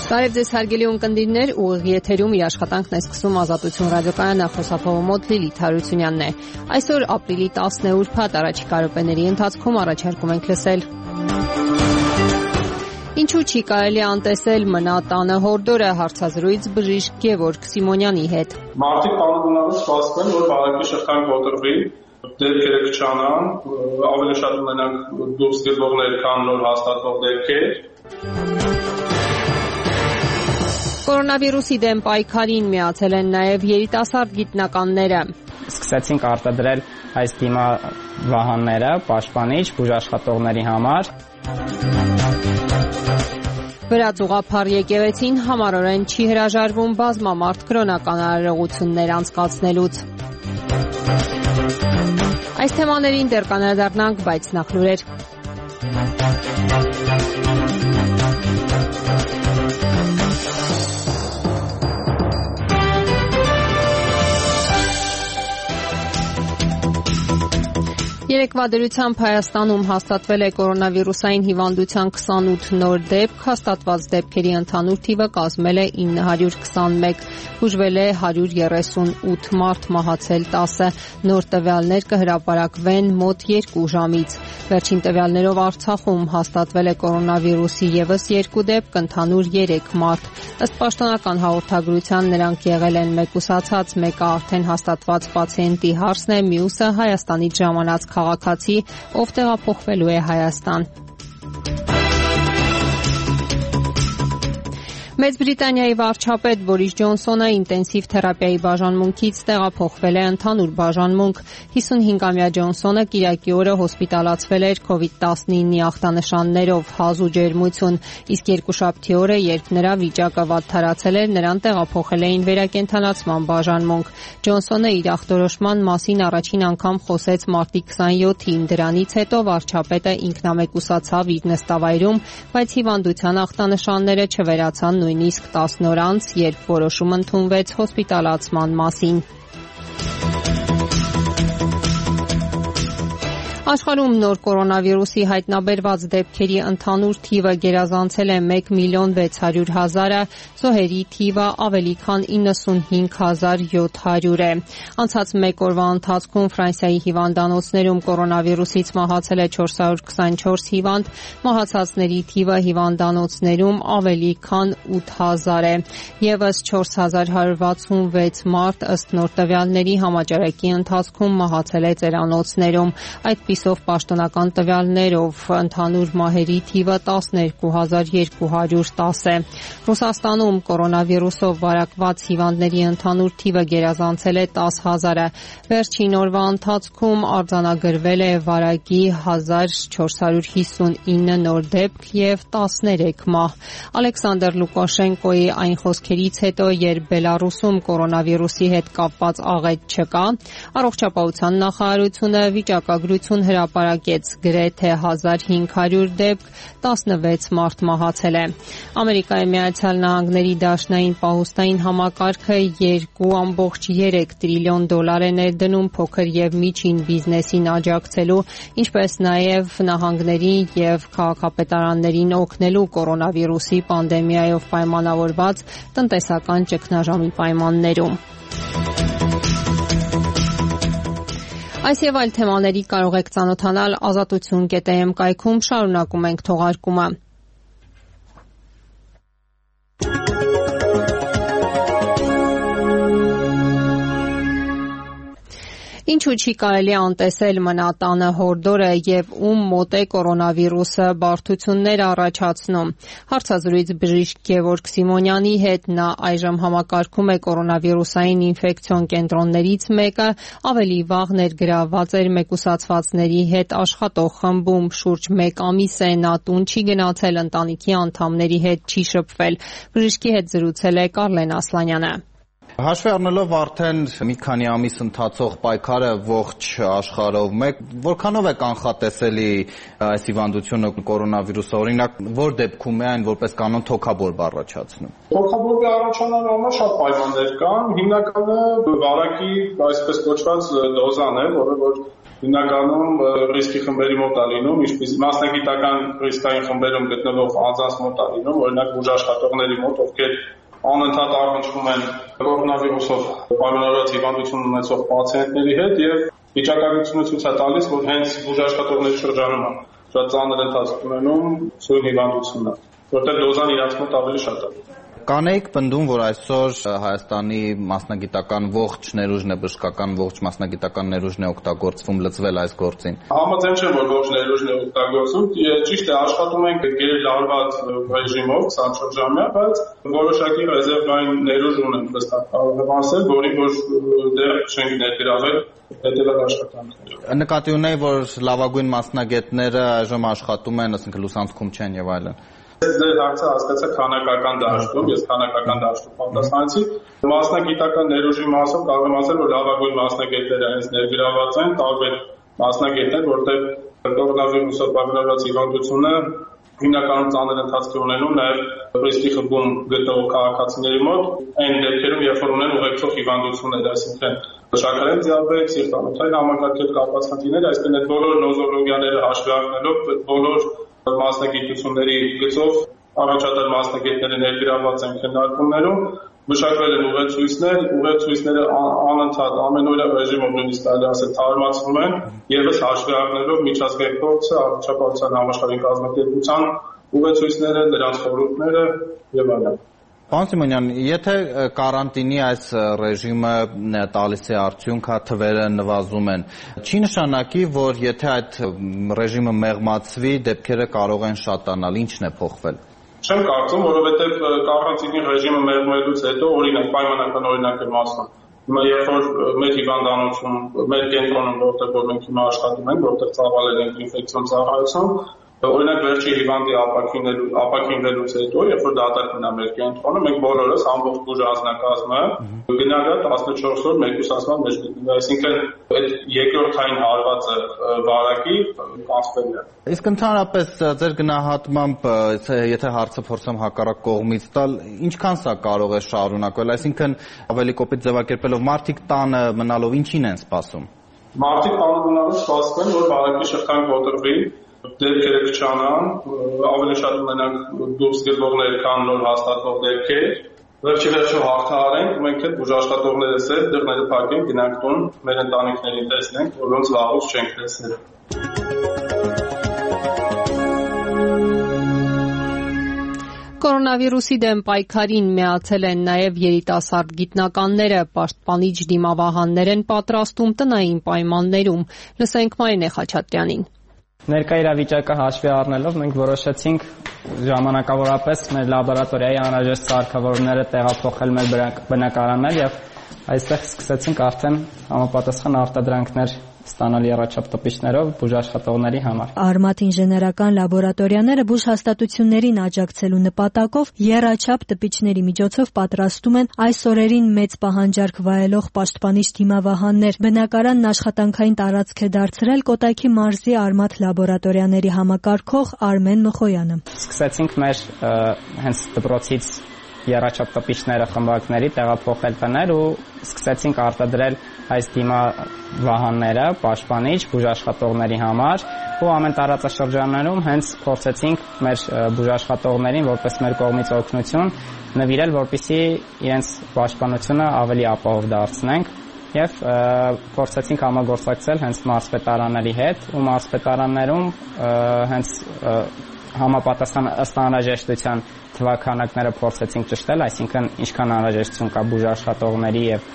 Բարև ձեզ հարգելի ունկնդիրներ, ուղիղ եթերում իր աշխատանքն է սկսում Ազատություն ռադիոկայանը, խոսափողը մոտ Լիլիթ Հարությունյանն է։ Այսօր ապրիլի 10-ն է ուրբաթ, առաջիկա րոպեների ընթացքում առաջարկում ենք լսել. Ինչու չի կարելի անտեսել մնա տանը հորդորը, հարցազրույց բժիշկ Գևորգ Սիմոնյանի հետ։ Մարդիկ բանալու սպասում են, որ վարակի շղթան կոտրվի, դեպքերը կչանան, ավելի շատ ունենանք դուրս գծողներ, քան նոր հաստատվող դեպքեր։ Կորոնավիրուսի դեմ պայքարին միացել են նաև երիտասարդ գիտնականները։ Սկսեցինք արտադրել այս դիմավահանները պաշտպանիչ բուժաշխատողների համար։ Վրաց եկեղեցին համառորեն չի հրաժարվում բազմամարդ կրոնական արարողություններ անցկացնելուց։ Այս թեմաներին դեռ կանրադառնանք, բայց նախ լուրեր։ Երեկվա դրությամբ Հայաստանում հաստատվել է կորոնավիրուսային հիվանդության 28 նոր դեպք, հաստատված դեպքերի ընդհանուր թիվը կազմել է 921, բուժվել է 138 մարդ, մահացել 10, նոր տվյալներ կհրապարակվեն մոտ 2 ժամից։ Վերջին տվյալներով Արցախում հաստատվել է կորոնավիրուսի ևս 2 դեպք, ընդհանուր 3 մարդ։ Ըստ պաշտոնական հաղորդագրության նրանք եղել են մեկուսացած, մեկը արդեն հաստատված պացիենտի հարսն է, մյուսը Հայաստանից ժամանած քաղաքացի, ով տեղափոխվելու է Հայաստան։ Մեծ Բրիտանիայի վարչապետ Բորիս Ջոնսոնը ինտենսիվ թերապիայի բաժանմունքից տեղափոխվել է ընդհանուր բաժանմունք։ 55-ամյա Ջոնսոնը կիրակի օրը հոսպիտալացվել էր COVID-19-ի ախտանշաններով, հազ ու ջերմություն, իսկ երկուշաբթի օրը, երբ նրա վիճակը վատթարացել էր, նրան տեղափոխել էին վերակենդանացման բաժանմունք։ Ջոնսոնը իր ախտորոշման մասին առաջին անգամ խոսեց մարտի 27-ին։ Դրանից հետո վարչապետը ինքնամեկուսացավ իր նստավայրում, բայց հիվանդության ախտանշանները չվերացան նույնիսկ 10 օր անց, երբ որոշում ընդունվեց հոսպիտալացման մասին։ Աշխարհում նոր կորոնավիրուսի հայտնաբերված դեպքերի ընդհանուր թիվը գերազանցել է 1,600,000-ը, զոհերի թիվը ավելի քան 95,700 է։ Անցած մեկ օրվա ընթացքում Ֆրանսիայի հիվանդանոցներում կորոնավիրուսից մահացել է 424 հիվանդ, մահացածների թիվը հիվանդանոցներում ավելի քան 8,000 է։ Եվս 4,166 մարդ ըստ նոր տվյալների համաճարակի ընթացքում մահացել է ծերանոցներում։ Այդպիսով պաշտոնական տվյալներով ընդհանուր մահերի թիվը 12,210 է։ Ռուսաստանում կորոնավիրուսով վարակված հիվանդների ընդհանուր թիվը գերազանցել է 10,000-ը։ Վերջին օրվա ընթացքում արձանագրվել է վարակի 1459 նոր դեպք և 13 մահ։ Ալեքսանդր Լուկաշենկոյի այն խոսքերից հետո, երբ Բելարուսում կորոնավիրուսի հետ կապված աղետ չկա, առողջապահության նախարարությունը վիճակագրություն հրապարակեց, գրեթե 1500 դեպք, 16 մարդ մահացել է։ Ամերիկայի Միացյալ Նահանգների դաշնային պահուստային համակարգը $2.3 տրիլիոն է ներդնում փոքր և միջին բիզնեսին աջակցելու, ինչպես նաև նահանգների և քաղաքապետարաններին օգնելու կորոնավիրուսի պանդեմիայով պայմանավորված տնտեսական ճգնաժամի պայմաններում։ Այս և այլ թեմաների կարող եք ծանոթանալ ազատություն.am կայքում, շարունակում ենք թողարկումը։ Ինչու չի կարելի անտեսել մնա տանը հորդորը և ում մոտ է կորոնավիրուսը բարդություններ առաջացնում։ Հարցազրույց բժիշկ Գևորգ Սիմոնյանի հետ, նա այժմ համակարգում է կորոնավիրուսային ինֆեկցիոն կենտրոններից մեկը, ավելի վաղ ներգրավված էր մեկուսացվածների հետ աշխատող խմբում, շուրջ 1 ամիս է նա տուն չի գնացել, ընտանիքի անդամների հետ չի շփվել։ Բժշկի հետ զրուցել է Կարլեն Ասլանյանը։ Հաշվի առնելով արդեն մի քանի ամիս ընթացող պայքարը ողջ աշխարհով, որքանով է կանխատեսելի այս հիվանդությունը կորոնավիրուսը, օրինակ, որ դեպքում է այն որպես կանոն թոքաբորբ առաջացնում։ Թոքաբորբի առաջանալու համար շատ պայմաններ կան, հիմնականը վարակի այսպես կոչված դոզան է, որը որ հիմնականում ռիսկի խմբերի մոտ է լինում, ինչպես մասնագիտական ռիսկային խմբերում գտնվող անձանց մոտ է լինում, օրինակ բուժաշխատողների մոտ, ովքեր անընդհատ առնչվում են կորոնավիրուսով պայմանավորված հիվանդություն ունեցող պացիենտների հետ եւ վիճակագրությունը ցույց է տալիս, որ հենց բուժաշխատողների շրջանում է շատ ծանր ընթացք ունենում սույն հիվանդությունը, որտեղ դոզան իրաց մոտ ավելի շատ է։ Կանեիք պնդում, որ այսօր Հայաստանի մասնագիտական ողջ ներուժն է, բժշկական ողջ մասնագիտական ներուժն է օգտագործվում լծվել այս գործին։ Համաձայն չեմ, որ ողջ ներուժն է օգտագործվում, ճիշտ է, աշխատում ենք գերլարված ռեժիմով 24 ժամյա, բայց որոշակի ռեզերվային ներուժ ունենք վստահ կարող եմ ասել, որին որ դեռ չենք ներգրավել հետևած աշխատանքներով։ Նկատի ունեի, որ լավագույն մասնագետները այժմ աշխատում են, ասենք լուսանցքում չեն եւ այլն։ Ձեր հարցը հասկացա քանակական դաշտում, ես քանակական դաշտում պատասխանեցի։ Մասնագիտական ներուժի մասով կարող եմ ասել, որ լավագույն մասնագետները հենց ներգրաված են, տարբեր մասնագետներ, որտեղ կորոնավիրուսով պայմանավորված հիվանդությունը հիմնականում ծանր ընթացք է ունենում նաև ռիսկի խմբում գտնվող քաղաքացիների մոտ, այն դեպքերում, երբ որ ունեն ուղեկցող հիվանդություններ, այսինքն շաքարային դիաբետ, սիրտանոթային համակարգեր կապված խնդիրներ, այսինքն այդ բոլոր նոզոլոգիաները հաշվի առնելով, բոլոր մասնագիտությունների գծով առաջատար մասնագետները ներգրաված են քննարկումներում, մշակվել են ուղեցույցները անընդհատ ամենօրյա ռեժիմով նույնիսկ այլ ասել թարմացվում են, ևս հաշվի առնելով միջազգային փորձը, առողջապահության համաշխարհային կազմակերպության ուղեցույցները, դրանց խորհուրդները եւ այլն։ Պարոն Սիմոնյան, եթե կարանտինի այս ռեժիմը տալիս է արդյունք, թվերը նվազում են, չի նշանակի, որ եթե այդ ռեժիմը մեղմացվի, դեպքերը կարող են շատանալ, ի՞նչն է փոխվել։ Չեմ կարծում, որովհետև կարանտինի ռեժիմը մեղմելուց հետո օրինակ պայմանական օրինակ եմ ասում։ Հիմա երբ որ մեր հիվանդանոցում, մեր կենտրոնում, որտեղ որ մենք հիմա աշխատում ենք, որտեղ ծավալել ենք ինֆեկցիոն ծառայություն, օրինակ վերջի հիվանդի ապաքինվելուց հետո, երբ որ դատարկվում է մեր կենտրոնը, մենք բոլորս ամբողջ բուժ անձնակազմը գնալը 14 օր մեկուսացման մեջ գտնվում է, այսինքն այդ երկրորդային հարվածը վարակի կանցվել է։ Իսկ ընդհանրապես ձեր գնահատմամբ, եթե հարցը փորձեմ հակառակ կողմից տալ, ինչքան սա կարող է շարունակվել, այսինքն ավելի կոպիտ ձևակերպելով մարդիկ տանը մնալով ինչին են սպասում։ Մարդիկ տանը մնալով սպասում են, որ վարակի շղթան կոտրվի, դեպքերը կչանան, ավելի շատ ունենանք դուրս գծողներ, քան նոր հաստատվող դեպքեր, վերջիվերջո հաղթահարենք, մենք այդ բուժաշխատողներս էլ դռները փակենք, գնանք տուն, մեր ընտանիքներին տեսնենք, որոնց վաղուց չենք տեսել։ Կորոնավիրուսի դեմ պայքարին միացել են նաև երիտասարդ գիտնականները, պաշտպանիչ դիմավահաններ են պատրաստում տնային պայմաններում։ Լսենք Մարինե Խաչատրյանին։ Ներկա իրավիճակը հաշվի առնելով մենք որոշեցինք ժամանակավորապես մեր լաբորատորիայի անհրաժեշտ սարքավորումները տեղափոխել մեր բնակարաններ եւ այստեղ սկսեցինք արդեն համապատասխան արտադրանքներ ստանալ եռաչափ տպիչներով բուժաշխատողների համար։ Արմատ ինժեներական լաբորատորիաները բուժհաստատություններին աջակցելու նպատակով եռաչափ տպիչների միջոցով պատրաստում են այս օրերին մեծ պահանջարկ վայելող պաշտպանիչ դիմավահաններ։ Բնակարանն աշխատանքային տարածք է դարձրել Կոտայքի մարզի Արմատ լաբորատորիաների համակարգող Արմեն Մխոյանը։ Սկսեցինք մեր հենց դպրոցից եռաչափ տպիչները խմբակների տեղափոխել տներ ու սկսեցինք արտադրել այս դիմավահանները պաշտպանիչ բուժաշխատողների համար ու ամեն տարածաշրջաններում հենց փորձեցինք մեր բուժաշխատողներին որպես մեր կողմից օգնություն նվիրել, որպեսզի իրենց պաշտպանությունը ավելի ապահով դարձնենք եւ փորձեցինք համագործակցել հենց մարզպետարանների հետ ու մարզպետարաններում հենց համապատասխան ըստ անհրաժեշտության թվաքանակները փորձեցինք ճշտել, այսինքն ինչքան անհրաժեշտություն կա բուժաշխատողների եւ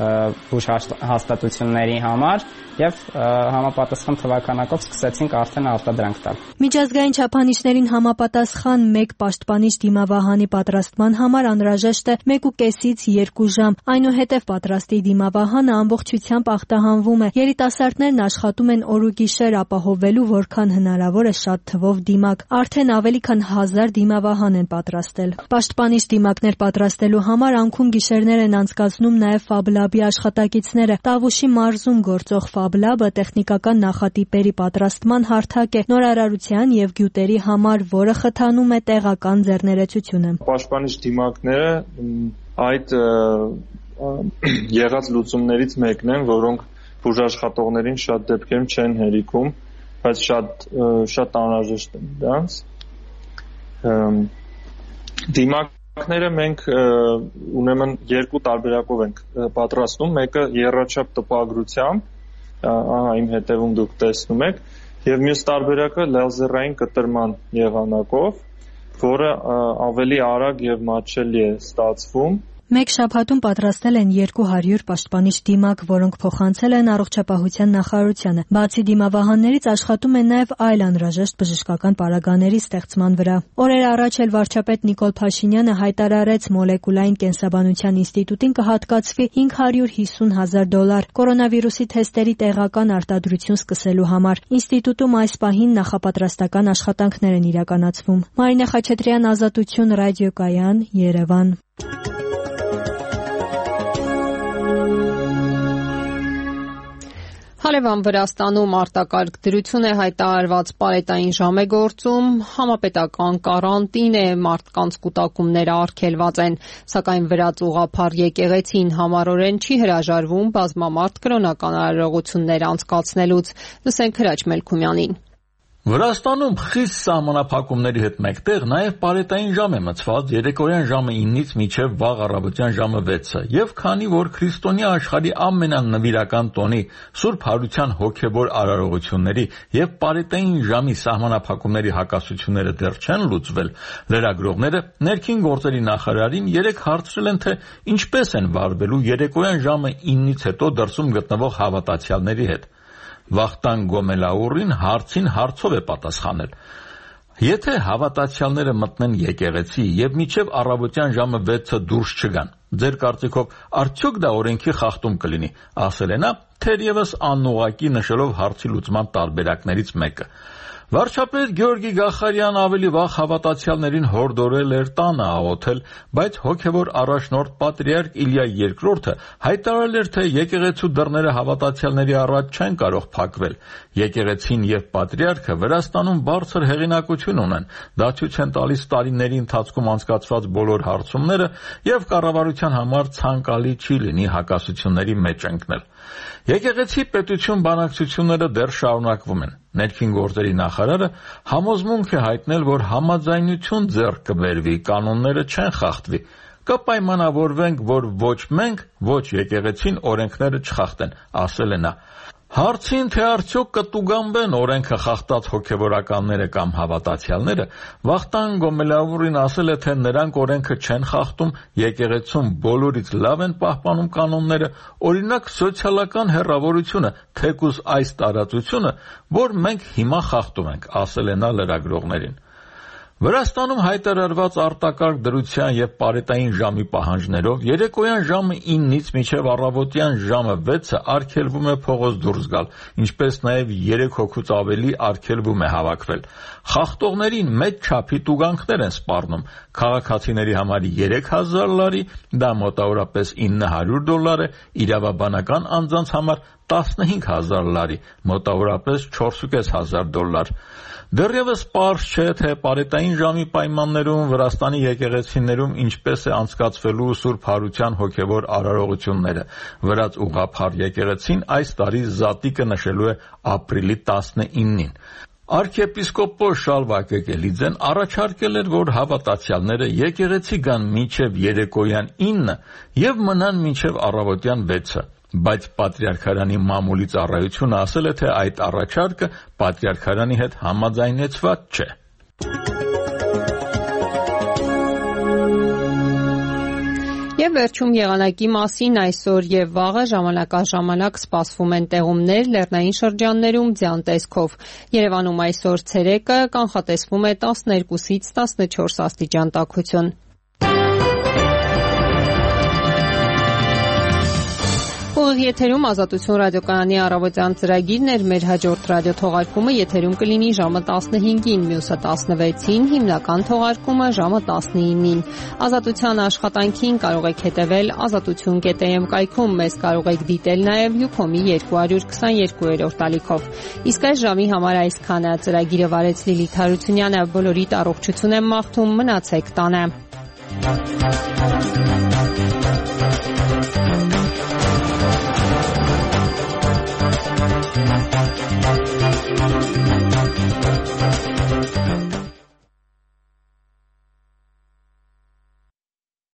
բուժհաստատությունների համար եւ համապատասխան թվականակով սկսեցինք արդեն արտադրանք տալ։ Միջազգային չափանիշներին համապատասխան մեկ պաշտպանիչ դիմավահանի պատրաստման համար անհրաժեշտ է 1.5-ից 2 ժամ։ Այնուհետև պատրաստի դիմավահանը ամբողջությամբ ախտահանվում է։ Երիտասարդներն աշխատում են օր ու գիշեր ապահովելու որքան հնարավոր է շատ թվով դիմակ։ Արդեն ավելի քան 1000 դիմավահան են պատրաստել։ Պաշտպանիչ դիմակներ պատրաստելու համար անքուն գիշերներ են անցկացնում նաև Ֆաբլաբի աշխատակիցները։ Տավուշի մարզում գործող Ֆաբլաբը տեխնիկական նախատիպերի պատրաստման հարթակ է նորարարության եւ գյուտերի համար, որը խթանում է տեղական ձեռներեցությունը։ Պաշտպանիչ դիմակները այդ եղած լուծումներից մեկն են, որոնք բուժաշխատողներին շատ դեպքերում չեն հերիքում, բայց շատ անհրաժեշտ են դրանց։ Դիմակները մենք ուրեմն երկու տարբերակով ենք պատրաստում, մեկը եռաչափ տպագրությամբ, իմ հետևում դուք տեսնում եք, եւ մյուս տարբերակը լազերային կտրման եղանակով, որը ավելի արագ եւ մատչելի է ստացվում։ Մեկ շաբաթում պատրաստել են 200 պաշտպանիչ դիմակ, որոնք փոխանցել են առողջապահության նախարարությանը։ Բացի դիմավահաններից աշխատում են նաև այլ անհրաժեշտ բժշկական պարագաների ստեղծման վրա։ Օրեր առաջ էլ վարչապետ Նիկոլ Փաշինյանը հայտարարեց մոլեկուլային կենսաբանության ինստիտուտին կհատկացվի $550,000 կորոնավիրուսի թեստերի տեղական արտադրություն սկսելու համար։ Ինստիտուտում այս պահին նախապատրաստական աշխատանքներ են իրականացվում։ Մարինե Խաչատրյան, Ազատություն, ռադիոկայան, Երևան։ Հալևան Վրաստանում արտակարգ դրություն է հայտարարված, պարետային ժամ է գործում, համապետական կարանտին է, մարդկանց կուտակումները արգելված են, սակայն վրաց ուղղափառ եկեղեցին համառորեն չի հրաժարվում բազմամարդ կրոնական արարողություններ անցկացնելուց։ Լսենք Հրաչ Մելքումյանին։ Վրաստանում խիստ սահմանափակումների հետ մեկտեղ նաև պարետային ժամ է մցված երեկոյան ժամը 9-ից մինչև վաղ առավոտյան ժամը 6-ը, եւ քանի որ քրիստոնյա աշխարհի ամենանվիրական տոնի Սուրբ Հարության հոգևոր արարողությունների եւ պարետային ժամի սահմանափակումների հակասությունները դեռ չեն լուծվել, լրագրողները ներքին գործերի նախարարին երեք հարցրել են, թե ինչպես են վարվելու երեկոյան ժամը 9-ից հետո դրսում գտնվող հավատացյալների հետ։ Վախտան Գոմելաուրին հարցին հարցով է պատասխանել։ Եթե հավատացյալները մտնեն եկեղեցի եւ մինչեւ առավոտյան ժամը 6-ը դուրս չգան, ձեր կարծիքով արդյոք դա օրենքի խախտում կլինի, ասել է նա, թերևս անուղղակի նշելով հարցի լուծման տարբերակներից մեկը։ Վարչապետ Գյորգի Գախարյան ավելի վաղ հավատացյալներին հորդորել էր տանը աղոթել, բայց հոգևոր առաջնորդ պատրիարք Իլյա II հայտարարել էր, թե եկեղեցու դռները հավատացյալների առաջ չեն կարող փակվել։ Եկեղեցին եւ պատրիարքը Վրաստանում բարձր հեղինակություն ունեն, դա ցույց են տալիս տարիների ընթացքում անցկացված բոլոր հարցումները եւ կառավարության համար ցանկալի չի լինի հակասությունների մեջ ընկնել։ Եկեղեցի պետություն բանակցությունները դեռ շարունակվում են։ Ներքին գործերի նախարարը համոզմունք է հայտնել, որ համաձայնություն ձեռք կբերվի, կանոնները չեն խախտվի։ Կպայմանավորվենք, որ ոչ մենք, ոչ եկեղեցին օրենքները չխախտեն, ասել է նա։ Հարցին, թե արդյոք կտուգանվեն օրենքը խախտած հոգևորականները կամ հավատացյալները, Վախտան Գոմելաուրին ասել է, թե նրանք օրենքը չեն խախտում, եկեղեցում բոլորից լավ են պահպանում կանոնները, օրինակ սոցիալական հեռավորությունը, թեկուզ այս տարածությունը, որ մենք հիմա խախտում ենք, ասել է նա լրագրողներին։ Վրաստանում հայտարարված արտակարգ դրության եւ պարետային ժամի պահանջներով երեկոյան ժամը 9-ից մինչև առավոտյան ժամը 6-ը արգելվում է փողոց դուրս գալ, ինչպես նաեւ 3 հոգուց ավելի արգելվում է հավաքվել։ Խախտողներին մեծ չափի տուգանքներ են սպառնում։ Քաղաքացիների համար $3,000, դա մոտավորապես $900 է, իրավաբանական անձանց համար $15,000, մոտավորապես $4,500։ Դեռևս պարզ չէ, թե պարետային ժամի պայմաններում Վրաստանի եկեղեցիներում ինչպես է անցկացվելու Սուրբ Հարության հոգևոր արարողությունները։ Վրաց ուղղափառ եկեղեցին այս տարի զատիկը նշելու է ապրիլի 19-ին։ Արքեպիսկոպոս Շալվա Կեկելիձեն առաջարկել էր, որ հավատացյալները եկեղեցի գան մինչև երեկոյան 9 եւ մնան մինչև առավոտյան 6-ը, բայց Պատրիարքարանի մամուլի ծառայությունը ասել է, թե այդ առաջարկը Պատրիարքարանի հետ համաձայնեցված չէ։ Եվ վերջում եղանակի մասին այսօր եւ վաղը ժամանակաժամանակ սպասվում են տեղումներ լեռնային շրջաններում ձյան տեսքով։ Երևանում այսօր ցերեկը կանխատեսվում է 12-ից 14 աստիճան տաքություն։ Ուղիղ եթերում Ազատություն ռադիոկայանի առավոտյան ծրագիրն էր, մեր հաջորդ ռադիոթողարկումը եթերում կլինի ժամը 15-ին, մյուսը 16-ին, հիմնական թողարկումը ժամը 19-ին։ Ազատության աշխատանքին կարող եք հետևել azatutun.am կայքում, մեզ կարող եք դիտել նաև Յուքոմի 222-րդ ալիքով։ Իսկ այս ժամի համար այսքանը, ծրագիրը վարեց Լիլիթ Հարությունյանը, բոլորիդ առողջություն եմ մաղթում, մնացեք տանը։